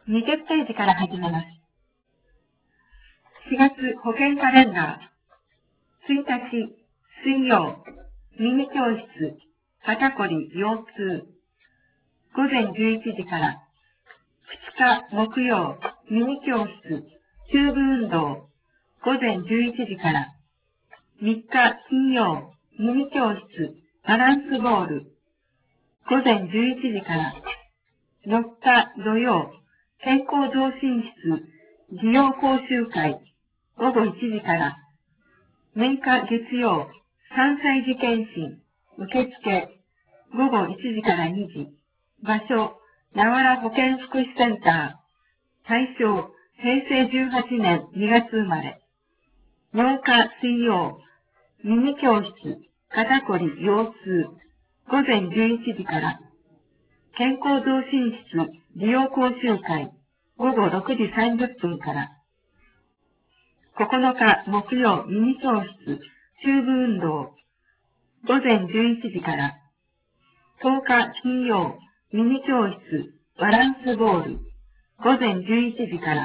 20ページから始めます。4月保健カレンダー。1日、水曜、ミニ教室、肩こり、腰痛。午前11時から。2日、木曜、ミニ教室、チューブ運動。午前11時から。3日、金曜、ミニ教室、バランスボール。午前11時から。4日、土曜、健康増進室、利用講習会。午後1時から。6日月曜、3歳児検診、受付、午後1時から2時。場所、やわら保健福祉センター。対象、平成18年2月生まれ。8日水曜、ミニ教室、肩こり、腰痛。午前11時から。健康増進室、利用講習会。午後6時30分から。9日木曜ミニ教室、チューブ運動。午前11時から。10日金曜、ミニ教室、バランスボール。午前11時から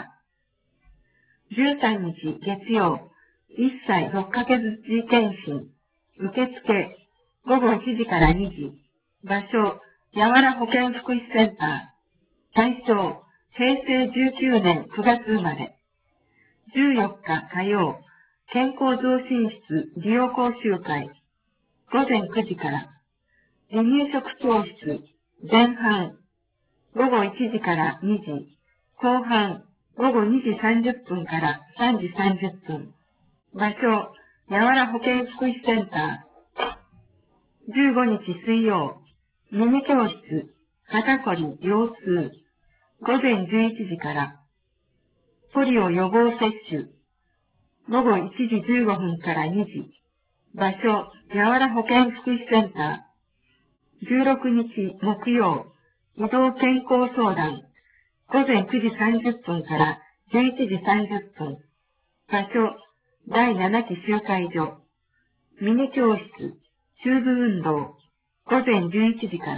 。13日月曜、1歳6ヶ月児検診。受付、午後1時から2時。場所、やわら保健福祉センター。対象、平成19年9月生まれ。14日火曜、健康増進室利用講習会。午前9時から。離乳食教室、前半。午後1時から2時。後半、午後2時30分から3時30分。場所、やわら保健福祉センター。15日水曜、ミニ教室、肩こり、腰痛。午前11時から。ポリオ予防接種。午後1時15分から2時。場所、やわら保健福祉センター。16日木曜、移動健康相談。午前9時30分から11時30分。場所、第7期集会所。ミニ教室、チューブ運動。午前11時から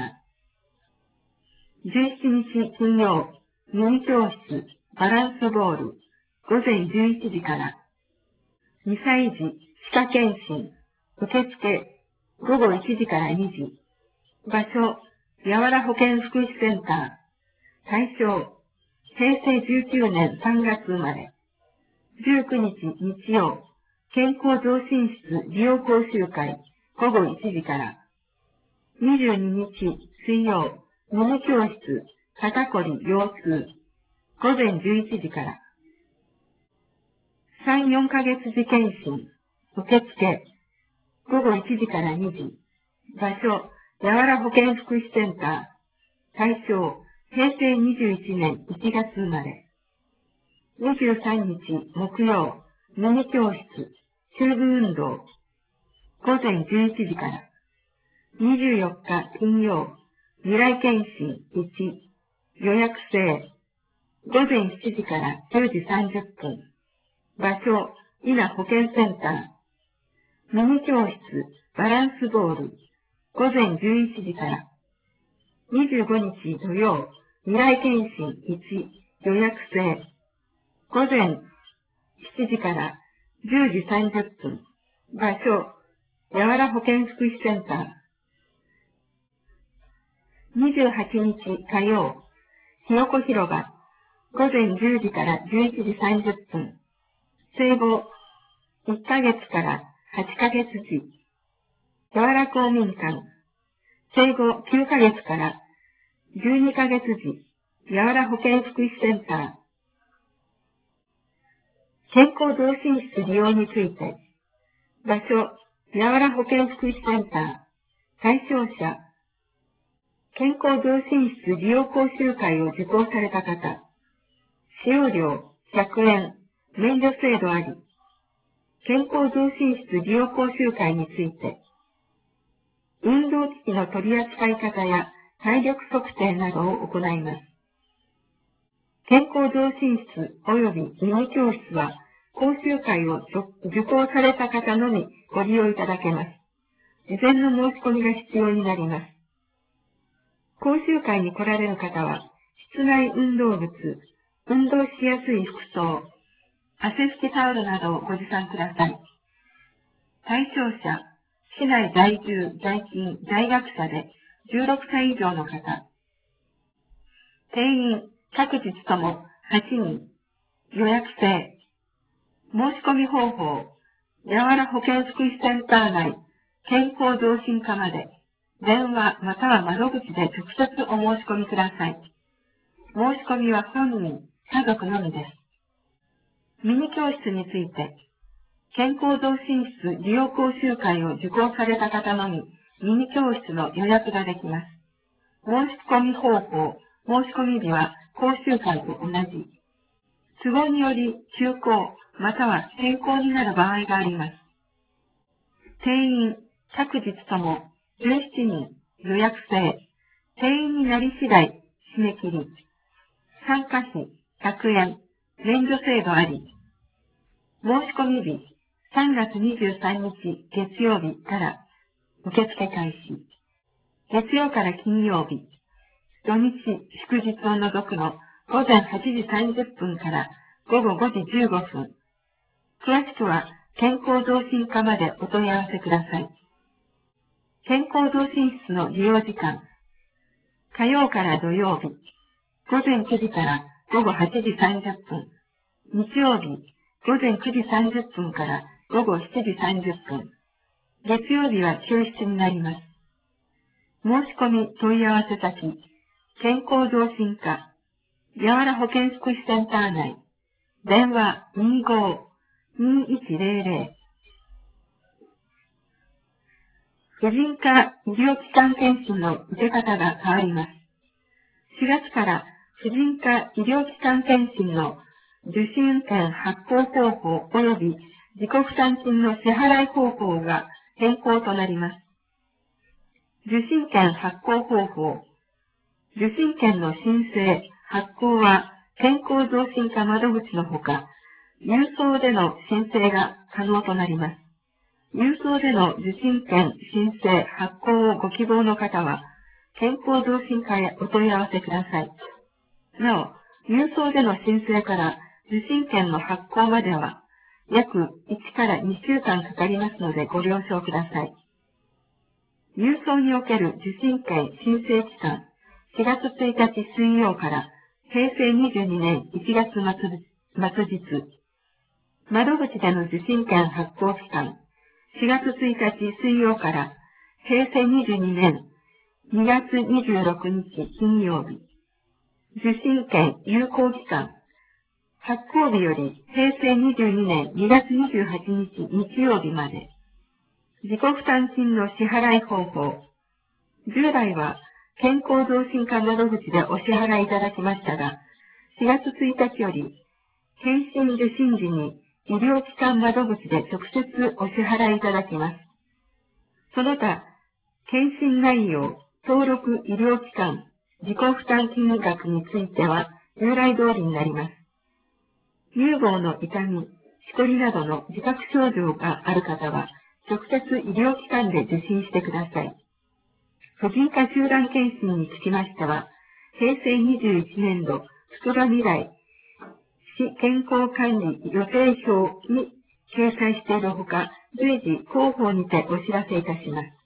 。17日金曜、ミニ教室、バランスボール。午前11時から。2歳児、歯科検診。受付、午後1時から2時。場所、やわら保健福祉センター。対象、平成19年3月生まれ。19日日曜、健康増進室利用講習会。午後1時から。22日水曜、ミニ教室、肩こり、腰痛。午前11時から。3、4ヶ月児検診。受付。午後1時から2時。場所、やわら保健福祉センター。対象、平成21年1月生まれ。23日木曜、ミニ教室、チューブ運動。午前11時から。24日金曜、未来検診1、予約制。午前7時から10時30分。場所、稲保健センター。ミニ教室、バランスボール。午前11時から。25日土曜、未来検診1、予約制。午前7時から10時30分。場所、やわら保健福祉センター。28日火曜、ひよこ広場。午前10時から11時30分。生後1ヶ月から8ヶ月時。やわら公民館。生後9ヶ月から12ヶ月時。やわら保健福祉センター。健康増進室利用について。場所、やわら保健福祉センター。対象者。健康増進室利用講習会を受講された方。使用料100円。免除制度あり。健康増進室利用講習会について。運動機器の取り扱い方や体力測定などを行います。健康増進室及びミニ教室は、講習会を受講された方のみご利用いただけます。事前の申し込みが必要になります。講習会に来られる方は、室内運動靴、 運動しやすい服装、汗拭きタオルなどをご持参ください。対象者、市内在住、在勤、在学者で16歳以上の方。定員、各自とも8人。予約制。申し込み方法、やわら保健福祉センター内、健康増進課まで、電話または窓口で直接お申し込みください。申し込みは本人、家族のみです。ミニ教室について、健康増進室利用講習会を受講された方のみ、ミニ教室の予約ができます。申し込み方法、申し込み日は講習会と同じ。都合により休校、または変更になる場合があります。定員、各日とも17人、予約制。定員になり次第、締め切り。参加費、100円、免除制度あり。申し込み日、3月23日月曜日から受付開始。月曜から金曜日、土日、祝日を除くの午前8時30分から午後5時15分。詳しくは健康増進課までお問い合わせください。健康増進室の利用時間。火曜から土曜日、午前9時から午後8時30分。日曜日、午前9時30分から午後7時30分。月曜日は休室になります。申し込み問い合わせ先、健康増進課、やわら保健福祉センター内、電話25-2100。婦人科医療機関検診の受け方が変わります。4月から婦人科医療機関検診の受診券発行方法及び自己負担金の支払い方法が変更となります。受診券発行方法。受診券の申請、発行は健康増進課窓口のほか、郵送での申請が可能となります。郵送での受診券申請、発行をご希望の方は、健康増進課へお問い合わせください。なお、郵送での申請から受診券の発行までは、約1から2週間かかりますのでご了承ください。郵送における受診券申請期間、4月1日水曜から平成22年1月末日。窓口での受診券発行期間、4月1日水曜から平成22年2月26日金曜日。受診券有効期間、発行日より平成22年2月28日日曜日まで。自己負担金の支払い方法。従来は健康増進課窓口でお支払いいただきましたが、4月1日より検診受診時に医療機関窓口で直接お支払いいただきます。その他、検診内容、登録医療機関、自己負担金額については従来通りになります。乳房の痛み、しこりなどの自覚症状がある方は、直接医療機関で受診してください。婦人科集団検診につきましては、平成21年度、つくば未来市健康管理予定表に掲載しているほか、随時広報にてお知らせいたします。